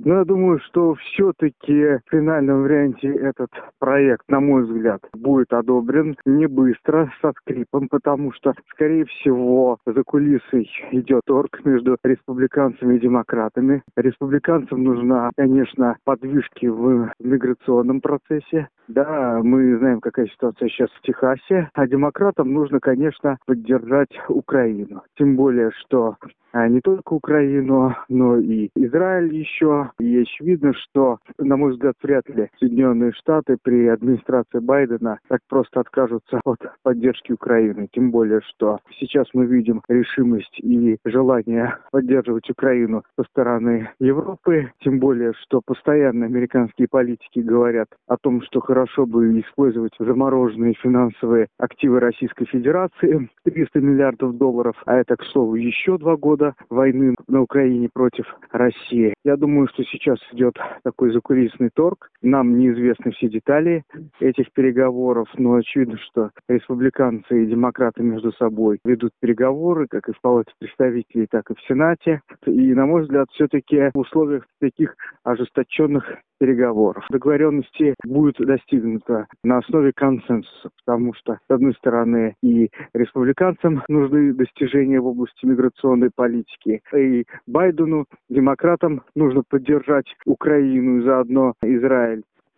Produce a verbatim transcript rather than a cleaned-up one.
Но я думаю, что все-таки в финальном варианте этот проект, на мой взгляд, будет одобрен не быстро, со скрипом, потому что, скорее всего, за кулисой идет торг между республиканцами и демократами. Республиканцам нужна, конечно, подвижки в миграционном процессе. Да, мы знаем, какая ситуация сейчас в Техасе. А демократам нужно, конечно, поддержать Украину. Тем более, что а не только Украину, но и Израиль еще. И очевидно, что, на мой взгляд, вряд ли Соединенные Штаты при администрации Байдена так просто откажутся от поддержки Украины. Тем более, что сейчас мы видим решимость и желание поддерживать Украину со стороны Европы. Тем более, что постоянно американские политики говорят о том, что хорошо бы использовать замороженные финансовые активы Российской Федерации, триста миллиардов долларов, а это, к слову, еще два года войны на Украине против России. Я думаю, что сейчас идет такой закулисный торг. Нам неизвестны все детали этих переговоров, но очевидно, что республиканцы и демократы между собой ведут переговоры, как и в Палате представителей, так и в Сенате. И, на мой взгляд, все-таки в условиях таких ожесточенных переговоров договоренности будет достигнута на основе консенсуса, потому что, с одной стороны, и республиканцам нужны достижения в области миграционной политики, и Байдену, демократам, нужно поддержать Украину и заодно Израиль.